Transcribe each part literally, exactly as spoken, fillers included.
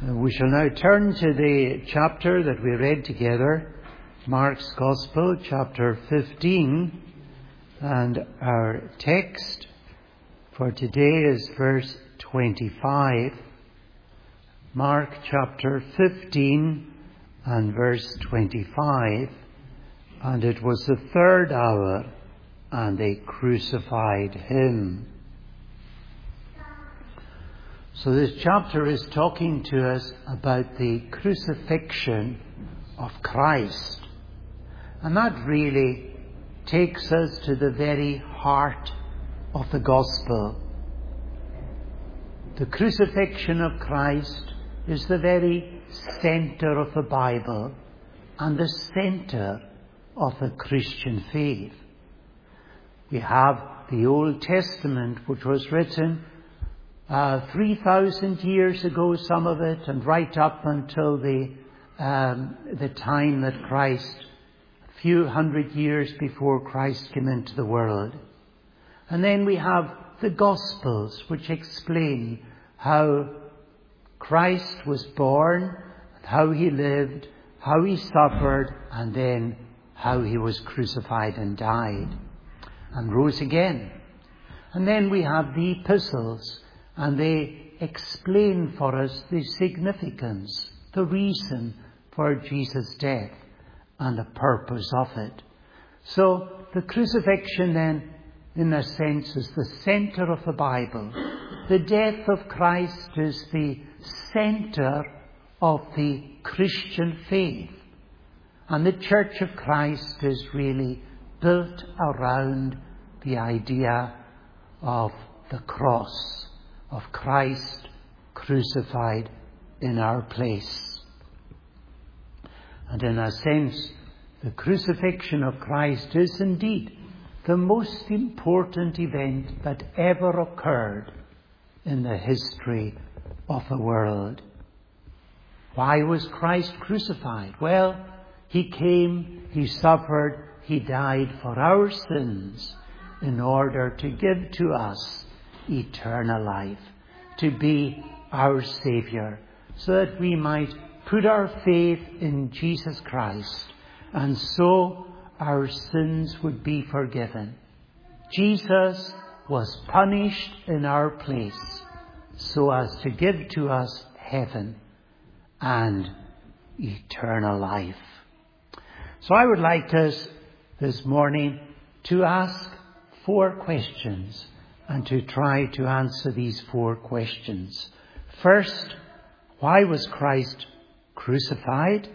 Uh, We shall now turn to the chapter that we read together, Mark's Gospel, chapter fifteen, and our text for today is verse twenty-five. Mark chapter fifteen and verse twenty-five. And it was the third hour, and they crucified him. So this chapter is talking to us about the crucifixion of Christ. And that really takes us to the very heart of the gospel. The crucifixion of Christ is the very centre of the Bible and the centre of the Christian faith. We have the Old Testament, which was written Uh, three thousand years ago, some of it, and right up until the um, the time that Christ, a few hundred years before Christ came into the world. And then we have the Gospels, which explain how Christ was born, how he lived, how he suffered, and then how he was crucified and died, and rose again. And then we have the epistles, and they explain for us the significance, the reason for Jesus' death and the purpose of it. So the crucifixion then, in a sense, is the centre of the Bible. The death of Christ is the centre of the Christian faith. And the Church of Christ is really built around the idea of the cross, of Christ crucified in our place. And in a sense, the crucifixion of Christ is indeed the most important event that ever occurred in the history of the world. Why was Christ crucified? Well, he came, he suffered, he died for our sins in order to give to us eternal life, to be our Saviour, so that we might put our faith in Jesus Christ, and so our sins would be forgiven. Jesus was punished in our place, so as to give to us heaven and eternal life. So I would like us this morning to ask four questions, and to try to answer these four questions. First, why was Christ crucified?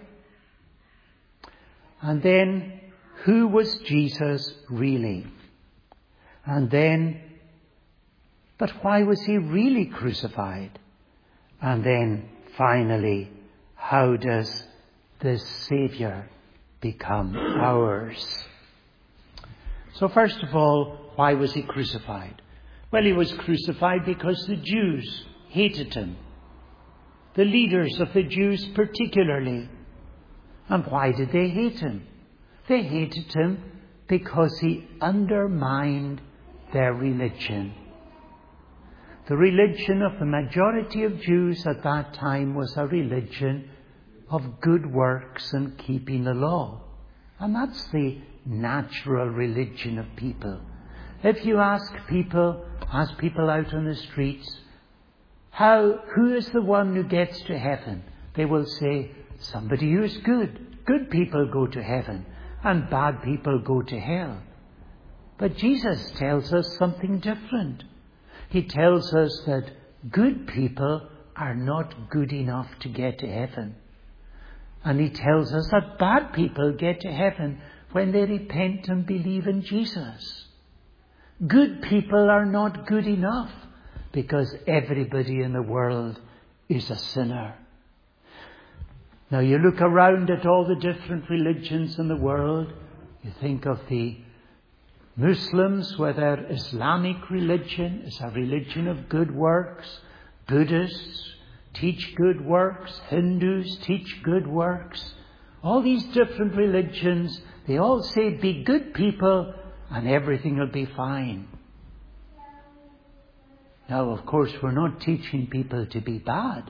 And then, who was Jesus really? And then, but why was he really crucified? And then, finally, how does this Saviour become ours? So first of all, why was he crucified? Well, he was crucified because the Jews hated him. The leaders of the Jews particularly. And why did they hate him? They hated him because he undermined their religion. The religion of the majority of Jews at that time was a religion of good works and keeping the law. And that's the natural religion of people. If you ask people, ask people out on the streets, how, who is the one who gets to heaven? They will say, somebody who is good. Good people go to heaven, and bad people go to hell. But Jesus tells us something different. He tells us that good people are not good enough to get to heaven. And he tells us that bad people get to heaven when they repent and believe in Jesus. Good people are not good enough because everybody in the world is a sinner. Now you look around at all the different religions in the world. You think of the Muslims, where their Islamic religion is a religion of good works. Buddhists teach good works. Hindus teach good works. All these different religions, they all say be good people and everything will be fine. Now, of course, we're not teaching people to be bad,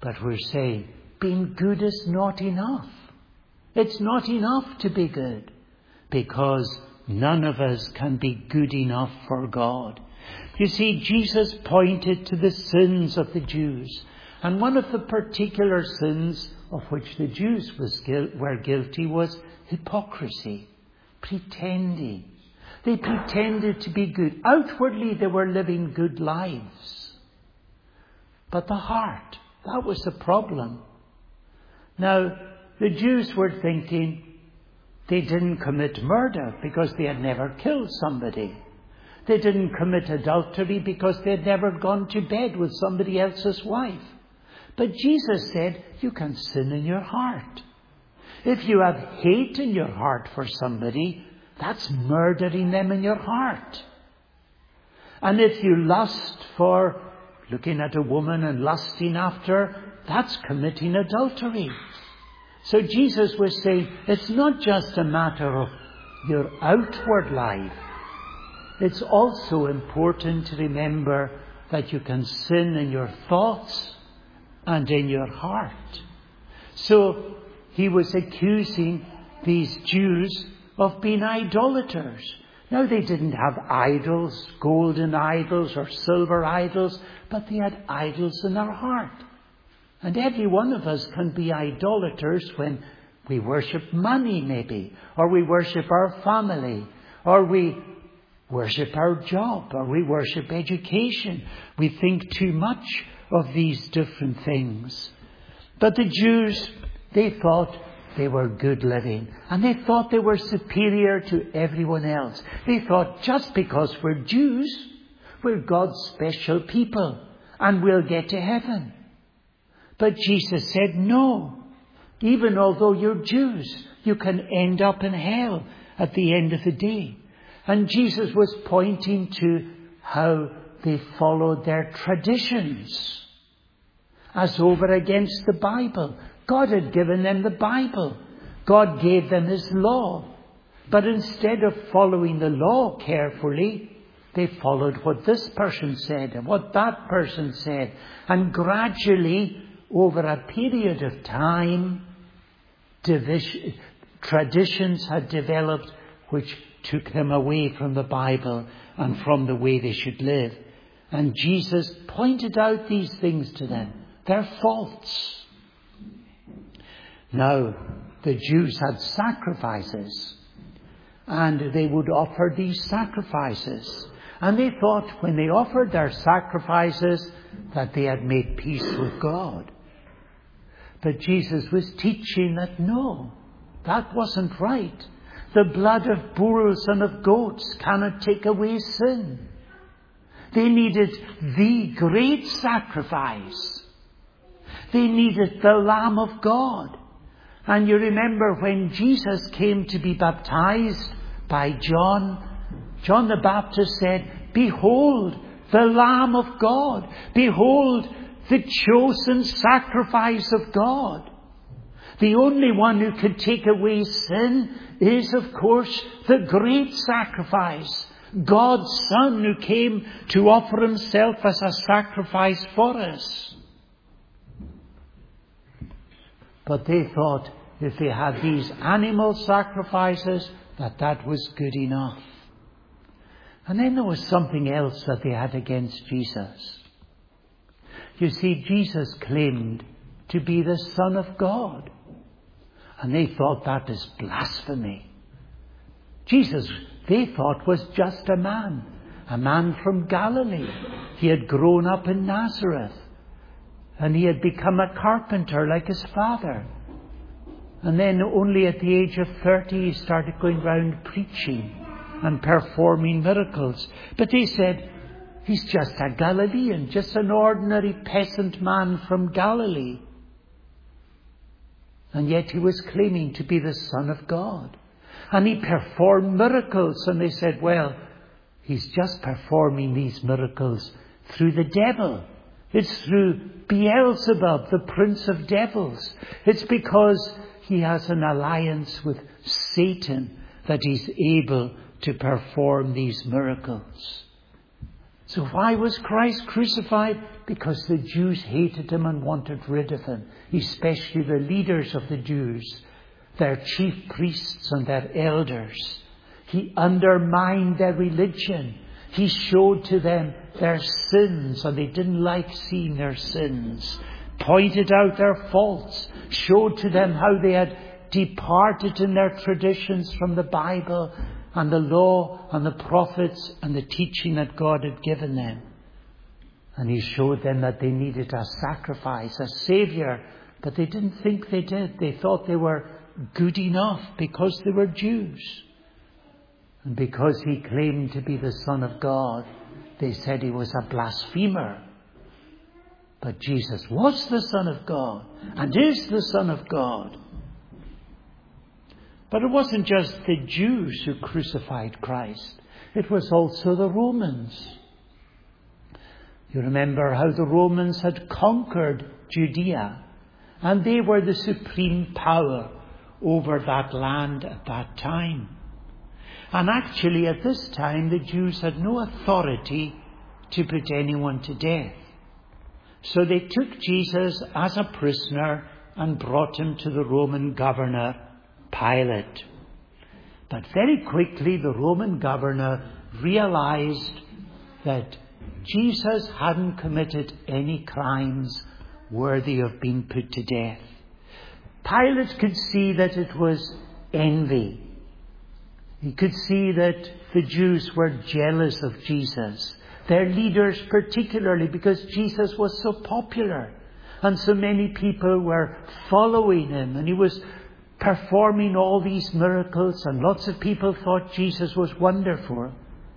But we're saying, being good is not enough. It's not enough to be good, because none of us can be good enough for God. You see, Jesus pointed to the sins of the Jews. And one of the particular sins of which the Jews was, were guilty was hypocrisy, pretending. They pretended to be good. Outwardly, they were living good lives. But the heart, that was the problem. Now, the Jews were thinking they didn't commit murder because they had never killed somebody. They didn't commit adultery because they had never gone to bed with somebody else's wife. But Jesus said, you can sin in your heart. If you have hate in your heart for somebody, that's murdering them in your heart. And if you lust for looking at a woman and lusting after her, that's committing adultery. So Jesus was saying, it's not just a matter of your outward life. It's also important to remember that you can sin in your thoughts and in your heart. So he was accusing these Jews of being idolaters. Now, they didn't have idols, golden idols or silver idols, but they had idols in their heart. And every one of us can be idolaters when we worship money, maybe, or we worship our family, or we worship our job, or we worship education. We think too much of these different things. But the Jews, they thought they were good living, and they thought they were superior to everyone else. They thought just because we're Jews, we're God's special people, and we'll get to heaven. But Jesus said, no, even although you're Jews, you can end up in hell at the end of the day. And Jesus was pointing to how they followed their traditions as over against the Bible. God had given them the Bible. God gave them His law. But instead of following the law carefully, they followed what this person said and what that person said. And gradually, over a period of time, division, traditions had developed which took them away from the Bible and from the way they should live. And Jesus pointed out these things to them. They're faults. Now, the Jews had sacrifices, and they would offer these sacrifices. And they thought when they offered their sacrifices that they had made peace with God. But Jesus was teaching that no, that wasn't right. The blood of bulls and of goats cannot take away sin. They needed the great sacrifice. They needed the Lamb of God. And you remember when Jesus came to be baptized by John, John the Baptist said, behold, the Lamb of God. Behold, the chosen sacrifice of God. The only one who could take away sin is, of course, the great sacrifice. God's Son who came to offer Himself as a sacrifice for us. But they thought if they had these animal sacrifices, that that was good enough. And then there was something else that they had against Jesus. You see, Jesus claimed to be the Son of God. And they thought that is blasphemy. Jesus, they thought, was just a man. A man from Galilee. He had grown up in Nazareth. And he had become a carpenter like his father. And then only at the age of thirty he started going round preaching and performing miracles. But they said, he's just a Galilean, just an ordinary peasant man from Galilee. And yet he was claiming to be the Son of God. And he performed miracles. And they said, well, he's just performing these miracles through the devil. It's through Beelzebub, the prince of devils. It's because he has an alliance with Satan that he's able to perform these miracles. So why was Christ crucified? Because the Jews hated him and wanted rid of him, especially the leaders of the Jews, their chief priests and their elders. He undermined their religion. He showed to them their sins, and they didn't like seeing their sins. Pointed out their faults. Showed to them how they had departed in their traditions from the Bible and the law and the prophets and the teaching that God had given them. And he showed them that they needed a sacrifice, a saviour. But they didn't think they did. They thought they were good enough because they were Jews. And because he claimed to be the Son of God, they said he was a blasphemer. But Jesus was the Son of God and is the Son of God. But it wasn't just the Jews who crucified Christ. It was also the Romans. You remember how the Romans had conquered Judea, and they were the supreme power over that land at that time. And actually at this time the Jews had no authority to put anyone to death. So they took Jesus as a prisoner and brought him to the Roman governor, Pilate. But very quickly the Roman governor realized that Jesus hadn't committed any crimes worthy of being put to death. Pilate could see that it was envy. He could see that the Jews were jealous of Jesus, their leaders particularly, because Jesus was so popular and so many people were following him, and he was performing all these miracles, and lots of people thought Jesus was wonderful.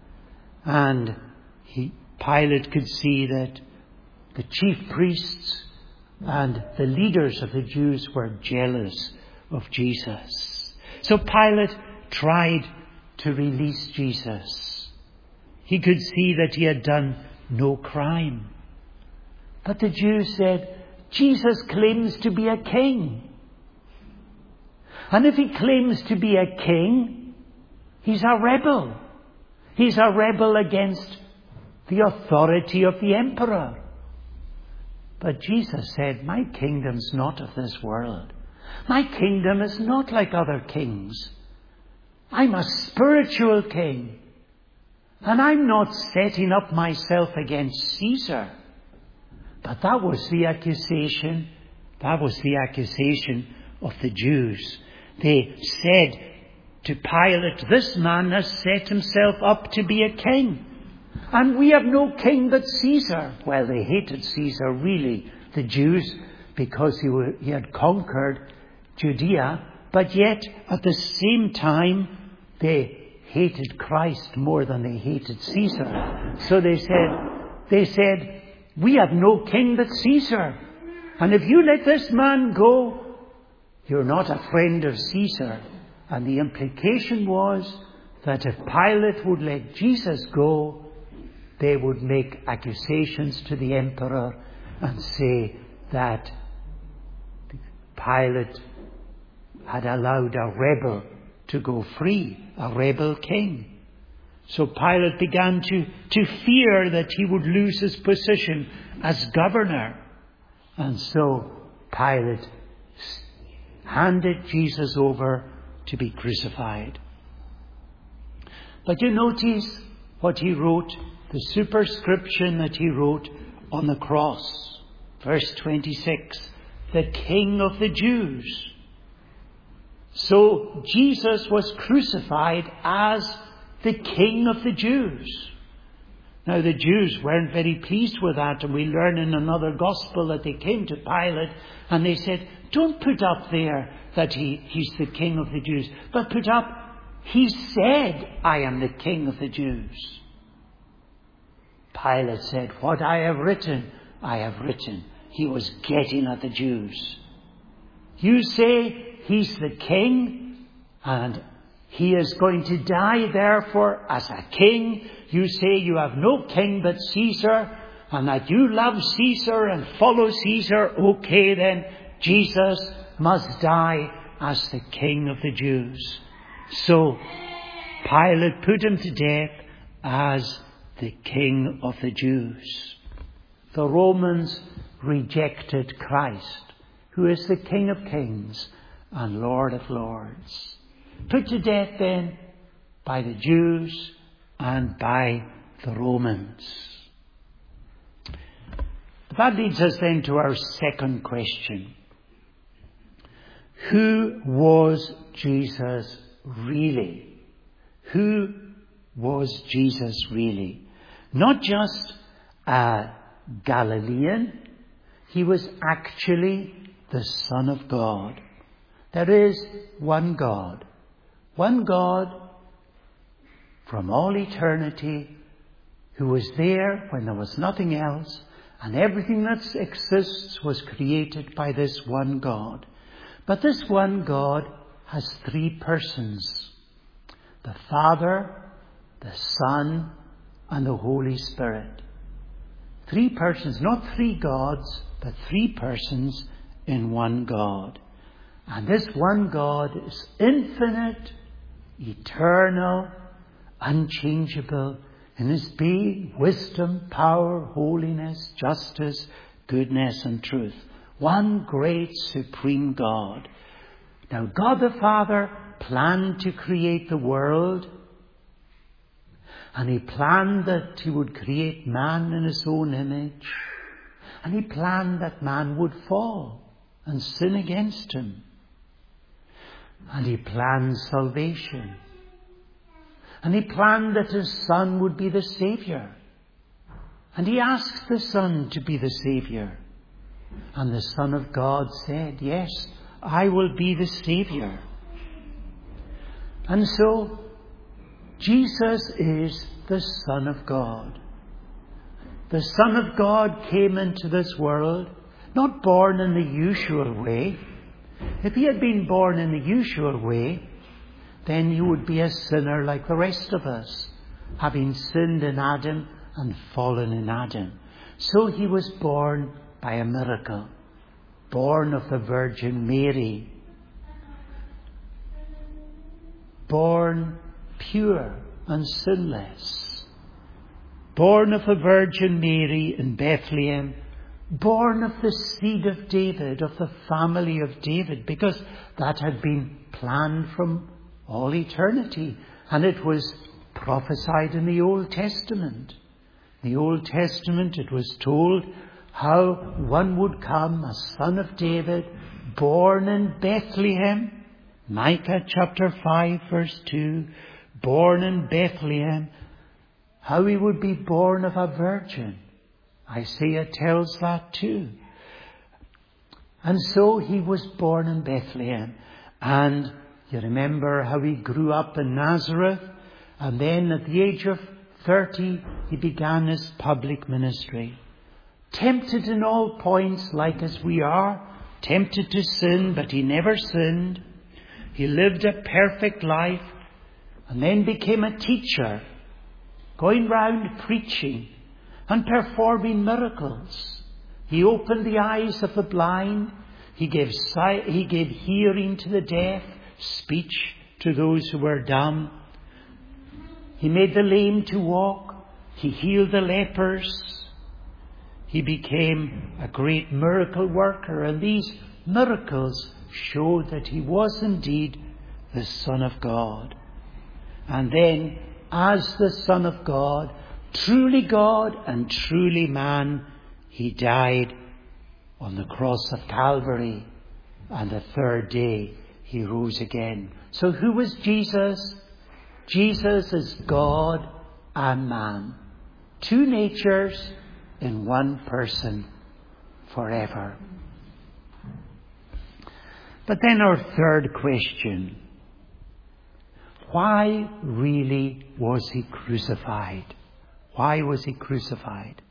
And he, Pilate could see that the chief priests and the leaders of the Jews were jealous of Jesus. So Pilate tried to release Jesus. He could see that he had done no crime. But the Jews said, Jesus claims to be a king. And if he claims to be a king, he's a rebel. He's a rebel against the authority of the emperor. But Jesus said, my kingdom's not of this world. My kingdom is not like other kings. I'm a spiritual king. And I'm not setting up myself against Caesar. But that was the accusation. That was the accusation of the Jews. They said to Pilate, this man has set himself up to be a king. And we have no king but Caesar. Well, they hated Caesar, really, the Jews, because he, were, he had conquered Judea. But yet, at the same time, they hated Christ more than they hated Caesar. So they said, they said, we have no king but Caesar. And if you let this man go, you're not a friend of Caesar. And the implication was that if Pilate would let Jesus go, they would make accusations to the emperor and say that Pilate had allowed a rebel to go free, a rebel king. So Pilate began to, to fear that he would lose his position as governor. And so Pilate handed Jesus over to be crucified. But you notice what he wrote, the superscription that he wrote on the cross. Verse twenty-six, the King of the Jews. So Jesus was crucified as the King of the Jews. Now the Jews weren't very pleased with that, and we learn in another gospel that they came to Pilate and they said, don't put up there that he, he's the King of the Jews, but put up, he said, I am the King of the Jews. Pilate said, what I have written, I have written. He was getting at the Jews. You say he's the king and he is going to die therefore as a king. You say you have no king but Caesar and that you love Caesar and follow Caesar. Okay then, Jesus must die as the King of the Jews. So Pilate put him to death as the King of the Jews. The Romans rejected Christ, who is the King of Kings and Lord of Lords. Put to death then by the Jews and by the Romans. That leads us then to our second question. Who was Jesus really? Who was Jesus really? Not just a Galilean, he was actually the Son of God. There is one God, one God from all eternity, who was there when there was nothing else, and everything that exists was created by this one God. But this one God has three persons: the Father, the Son, and the Holy Spirit. Three persons, not three gods, but three persons in one God. And this one God is infinite, eternal, unchangeable in his being, wisdom, power, holiness, justice, goodness, and truth. One great supreme God. Now, God the Father planned to create the world, and he planned that he would create man in his own image, and he planned that man would fall and sin against him. And he planned salvation. And he planned that his Son would be the Saviour. And he asked the Son to be the Saviour. And the Son of God said, yes, I will be the Saviour. And so, Jesus is the Son of God. The Son of God came into this world, not born in the usual way. If he had been born in the usual way, then he would be a sinner like the rest of us, having sinned in Adam and fallen in Adam. So he was born by a miracle, born of the Virgin Mary, born pure and sinless, born of the Virgin Mary in Bethlehem, born of the seed of David, of the family of David, because that had been planned from all eternity, and it was prophesied in the Old Testament. In the Old Testament it was told how one would come, a son of David, born in Bethlehem. Micah chapter five verse two, born in Bethlehem, how he would be born of a virgin. Isaiah tells that too. And so he was born in Bethlehem. And you remember how he grew up in Nazareth. And then at the age of thirty, he began his public ministry. Tempted in all points like as we are. Tempted to sin, but he never sinned. He lived a perfect life. And then became a teacher, going round preaching and performing miracles. He opened the eyes of the blind. He gave sight, he gave hearing to the deaf, speech to those who were dumb. He made the lame to walk. He healed the lepers. He became a great miracle worker. And these miracles showed that he was indeed the Son of God. And then, as the Son of God, truly God and truly man, he died on the cross of Calvary, and the third day he rose again. So who was Jesus? Jesus is God and man. Two natures in one person forever. But then our third question. Why really was he crucified? Why was he crucified?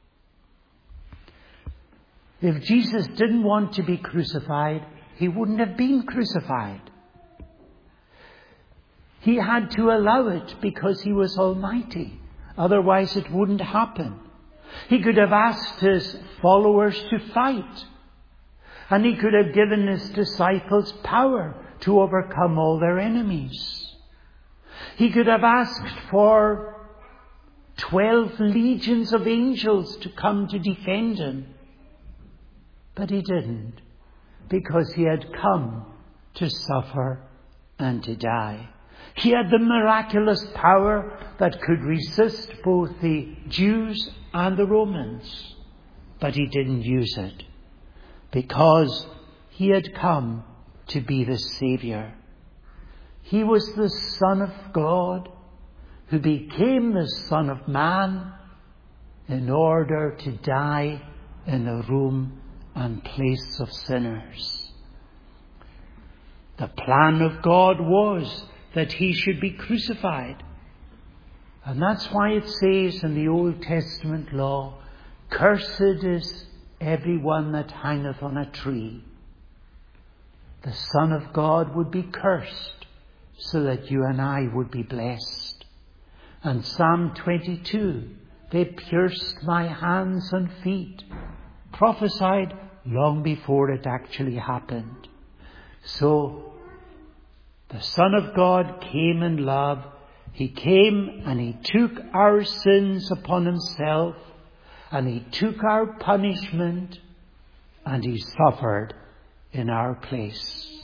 If Jesus didn't want to be crucified, he wouldn't have been crucified. He had to allow it because he was almighty. Otherwise it wouldn't happen. He could have asked his followers to fight. And he could have given his disciples power to overcome all their enemies. He could have asked for twelve legions of angels to come to defend him. But he didn't, because he had come to suffer and to die. He had the miraculous power that could resist both the Jews and the Romans. But he didn't use it, because he had come to be the Saviour. He was the Son of God, who became the Son of Man in order to die in the room and place of sinners. The plan of God was that he should be crucified. And that's why it says in the Old Testament law, "Cursed is every one that hangeth on a tree." The Son of God would be cursed so that you and I would be blessed. And Psalm twenty-two, "They pierced my hands and feet," prophesied long before it actually happened. So the Son of God came in love. He came and he took our sins upon himself, and he took our punishment, and he suffered in our place.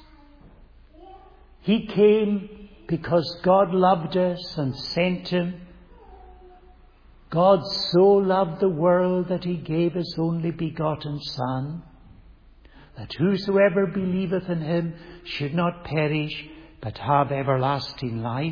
He came because God loved us and sent him. God so loved the world that he gave his only begotten Son, that whosoever believeth in him should not perish, but have everlasting life.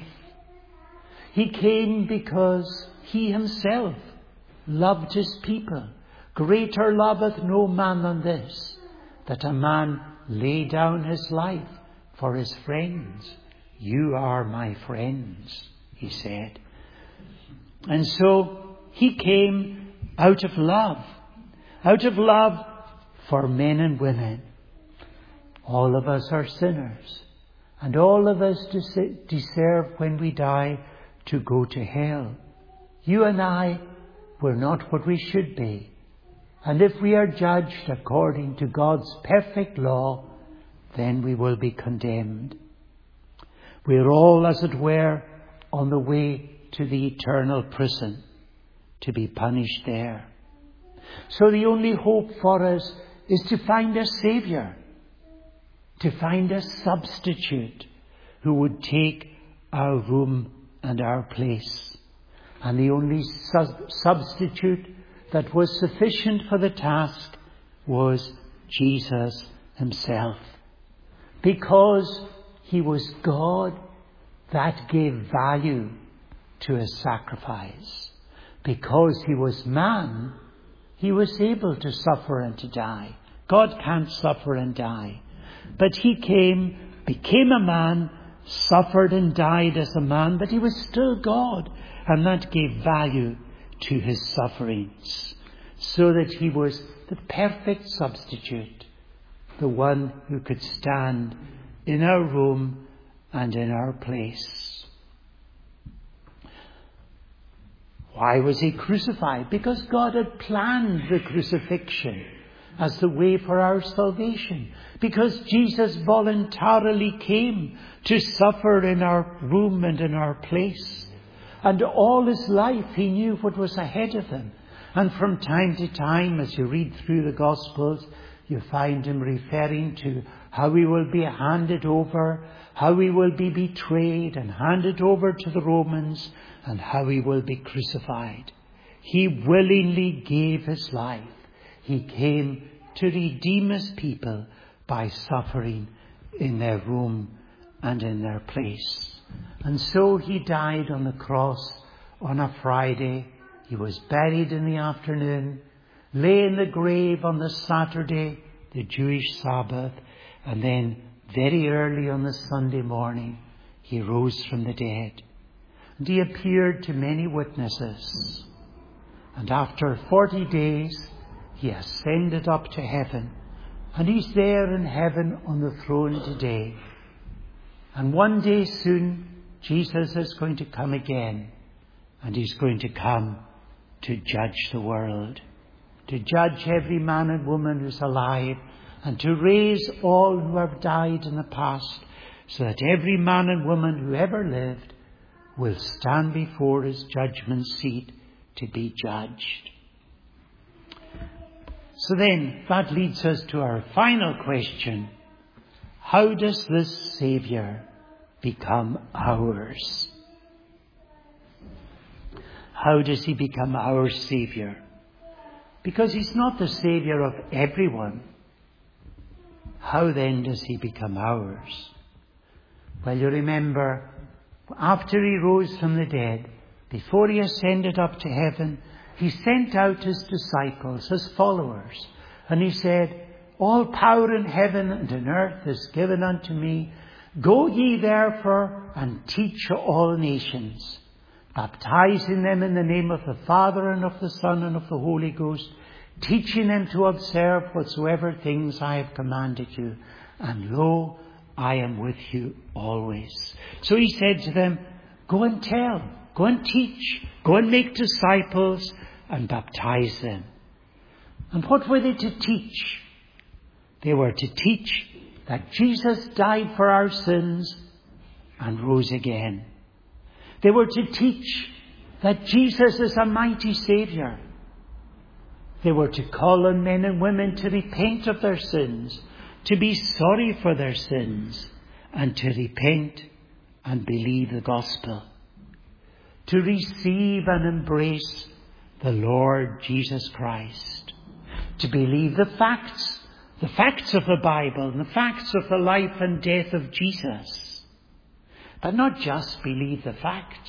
He came because he himself loved his people. Greater loveth no man than this, that a man lay down his life for his friends. You are my friends, he said. And so he came out of love, out of love for men and women. All of us are sinners, and all of us deserve, when we die, to go to hell. You and I were not what we should be. And if we are judged according to God's perfect law, then we will be condemned. We are all, as it were, on the way to the eternal prison, to be punished there. So the only hope for us is to find a Saviour, to find a substitute who would take our room and our place. And the only sub- substitute that was sufficient for the task was Jesus himself. Because he was God, that gave value to his sacrifice. Because he was man, he was able to suffer and to die. God can't suffer and die. But he came, became a man, suffered and died as a man, but he was still God. And that gave value to his sufferings, so that he was the perfect substitute, the one who could stand in our room and in our place. Why was he crucified? Because God had planned the crucifixion as the way for our salvation. Because Jesus voluntarily came to suffer in our room and in our place. And all his life he knew what was ahead of him. And from time to time, as you read through the Gospels, you find him referring to how he will be handed over, how he will be betrayed and handed over to the Romans, and how he will be crucified. He willingly gave his life. He came to redeem his people by suffering in their room and in their place. And so he died on the cross on a Friday. He was buried in the afternoon, lay in the grave on the Saturday, the Jewish Sabbath, and then very early on the Sunday morning, he rose from the dead. And he appeared to many witnesses. And after forty days, he ascended up to heaven. And he's there in heaven on the throne today. And one day soon, Jesus is going to come again. And he's going to come to judge the world, to judge every man and woman who's alive, and to raise all who have died in the past, so that every man and woman who ever lived will stand before his judgment seat to be judged. So then, that leads us to our final question. How does this Saviour become ours? How does he become our Saviour? Because he's not the Saviour of everyone. How then does he become ours? Well, you remember, after he rose from the dead, before he ascended up to heaven, he sent out his disciples, his followers, and he said, all power in heaven and in earth is given unto me. Go ye therefore and teach all nations, baptizing them in the name of the Father and of the Son and of the Holy Ghost, teaching them to observe whatsoever things I have commanded you. And lo, I am with you always. So he said to them, go and tell, go and teach, go and make disciples and baptize them. And what were they to teach? They were to teach that Jesus died for our sins and rose again. They were to teach that Jesus is a mighty Saviour. They were to call on men and women to repent of their sins, to be sorry for their sins, and to repent and believe the gospel. To receive and embrace the Lord Jesus Christ. To believe the facts, the facts of the Bible, and the facts of the life and death of Jesus. But not just believe the facts,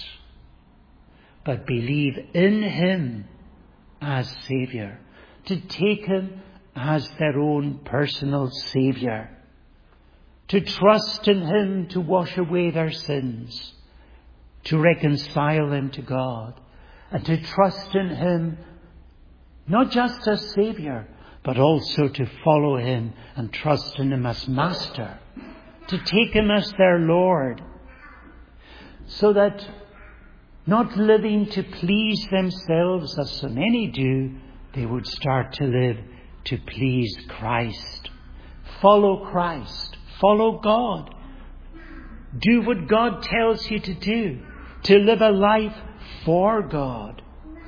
but believe in him as Saviour. To take him as their own personal Saviour. To trust in him to wash away their sins. To reconcile them to God. And to trust in him not just as Saviour, but also to follow him and trust in him as Master. To take him as their Lord. So that not living to please themselves as so many do, they would start to live to please Christ. Follow Christ. Follow God. Do what God tells you to do. To live a life for God.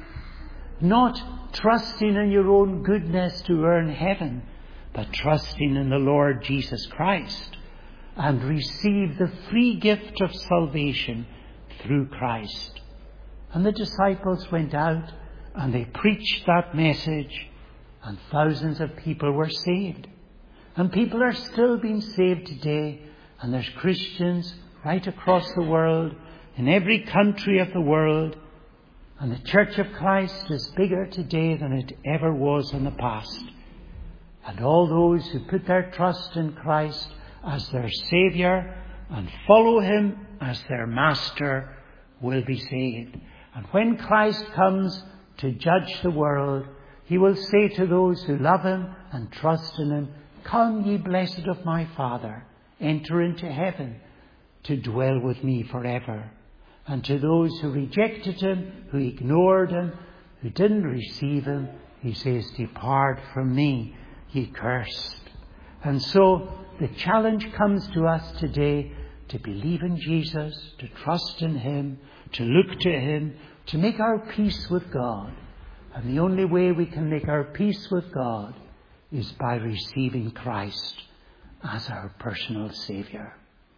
Not trusting in your own goodness to earn heaven, but trusting in the Lord Jesus Christ and receive the free gift of salvation through Christ. And the disciples went out and they preached that message, and thousands of people were saved. And people are still being saved today, and there's Christians right across the world, in every country of the world. And the Church of Christ is bigger today than it ever was in the past. And all those who put their trust in Christ as their Saviour and follow him as their Master will be saved. And when Christ comes to judge the world, he will say to those who love him and trust in him, come ye blessed of my Father, enter into heaven to dwell with me forever. And to those who rejected him, who ignored him, who didn't receive him, he says, depart from me, ye cursed. And so the challenge comes to us today to believe in Jesus, to trust in him, to look to him, to make our peace with God. And the only way we can make our peace with God is by receiving Christ as our personal Saviour.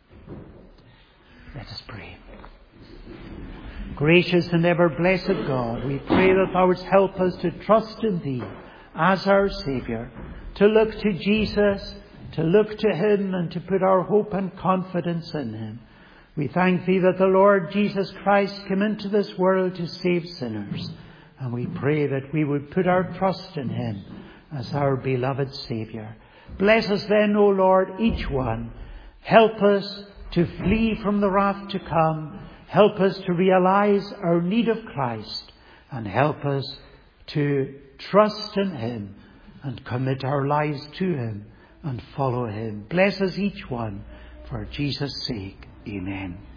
Let us pray. Gracious and ever blessed God, we pray that thou wouldst help us to trust in thee as our Saviour, to look to Jesus, to look to him and to put our hope and confidence in him. We thank thee that the Lord Jesus Christ came into this world to save sinners, and we pray that we would put our trust in him as our beloved Saviour. Bless us then, O Lord, each one. Help us to flee from the wrath to come. Help us to realize our need of Christ, and help us to trust in him and commit our lives to him and follow him. Bless us each one for Jesus' sake. Amen.